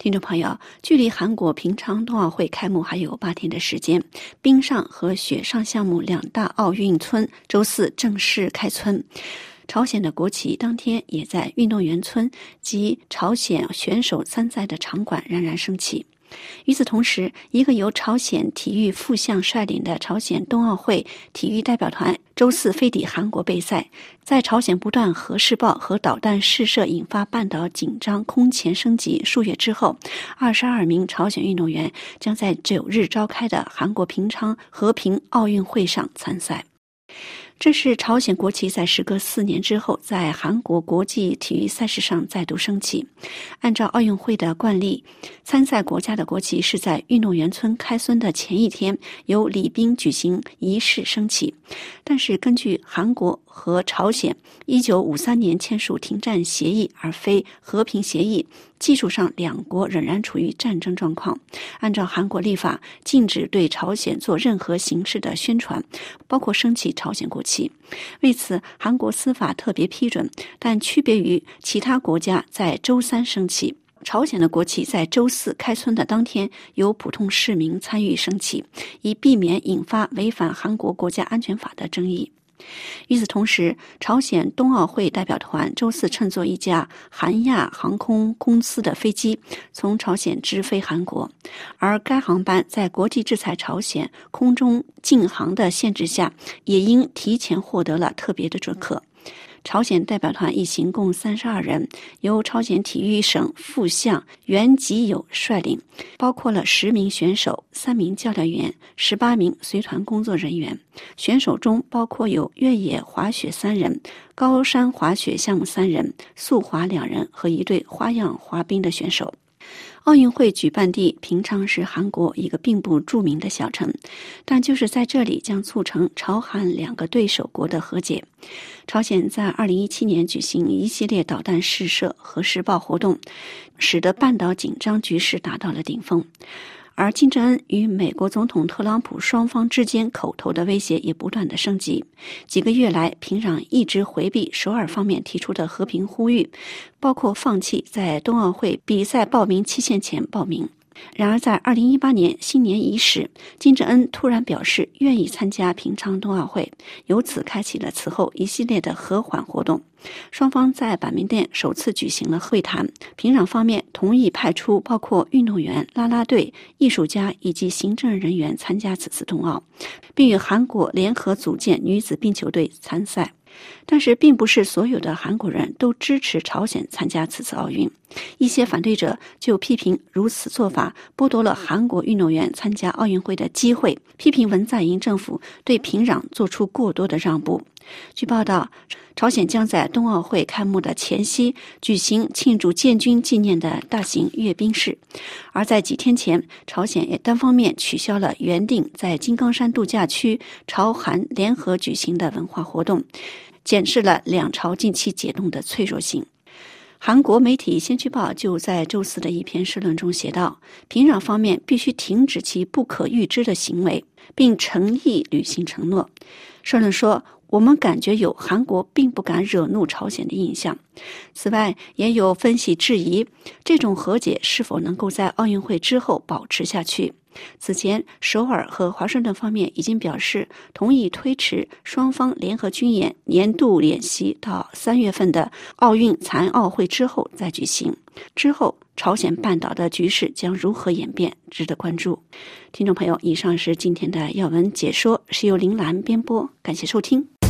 听众朋友，距离韩国平昌冬奥会开幕还有8天的时间，冰上和雪上项目2大奥运村周四正式开村。朝鲜的国旗当天也在运动员村及朝鲜选手参赛的场馆冉冉升起。与此同时，一个由朝鲜体育副相率领的朝鲜冬奥会体育代表团周四飞抵韩国备赛。在朝鲜不断核试爆和导弹试射引发半岛紧张空前升级数月之后，22名朝鲜运动员将在9日召开的韩国平昌和平奥运会上参赛。这是朝鲜国旗在时隔4年之后在韩国国际体育赛事上再度升起。按照奥运会的惯例，参赛国家的国旗是在运动员村开村的前一天由礼宾举行仪式升起。但是根据韩国和朝鲜1953年签署停战协议而非和平协议，技术上两国仍然处于战争状况。按照韩国立法，禁止对朝鲜做任何形式的宣传，包括升起朝鲜国旗。为此，韩国司法特别批准，但区别于其他国家在周3升起。朝鲜的国旗在周4开村的当天由普通市民参与升起，以避免引发违反韩国国家安全法的争议。与此同时，朝鲜冬奥会代表团周四乘坐一架韩亚航空公司的飞机从朝鲜直飞韩国，而该航班在国际制裁朝鲜空中禁航的限制下，也因提前获得了特别的准可。朝鲜代表团一行共32人，由朝鲜体育省副相袁吉友率领，包括了10名选手、3名教练员、18名随团工作人员。选手中包括有越野滑雪3人、高山滑雪项目3人、速滑2人和一对花样滑冰的选手。奥运会举办地平昌是韩国一个并不著名的小城，但就是在这里将促成朝韩2个对手国的和解。朝鲜在2017年举行一系列导弹试射和试爆活动，使得半岛紧张局势达到了顶峰。而金正恩与美国总统特朗普双方之间口头的威胁也不断的升级。几个月来，平壤一直回避首尔方面提出的和平呼吁，包括放弃在冬奥会比赛报名期限前报名。然而在2018年新年伊始，金正恩突然表示愿意参加平昌冬奥会，由此开启了此后一系列的和缓活动。双方在板门店首次举行了会谈，平壤方面同意派出包括运动员、啦啦队、艺术家以及行政人员参加此次冬奥，并与韩国联合组建女子冰球队参赛。但是并不是所有的韩国人都支持朝鲜参加此次奥运，一些反对者就批评如此做法剥夺了韩国运动员参加奥运会的机会，批评文在寅政府对平壤做出过多的让步。据报道，朝鲜将在冬奥会开幕的前夕举行庆祝建军纪念的大型阅兵式，而在几天前，朝鲜也单方面取消了原定在金刚山度假区朝韩联合举行的文化活动，检视了两朝近期解冻的脆弱性。韩国媒体先驱报就在周四的一篇社论中写道，平壤方面必须停止其不可预知的行为，并诚意履行承诺。社论说，我们感觉有韩国并不敢惹怒朝鲜的印象。此外，也有分析质疑这种和解是否能够在奥运会之后保持下去。此前，首尔和华盛顿方面已经表示同意推迟双方联合军演年度演习到3月份的奥运残奥会之后再举行。之后，朝鲜半岛的局势将如何演变，值得关注。听众朋友，以上是今天的要闻解说，是由林兰编播，感谢收听。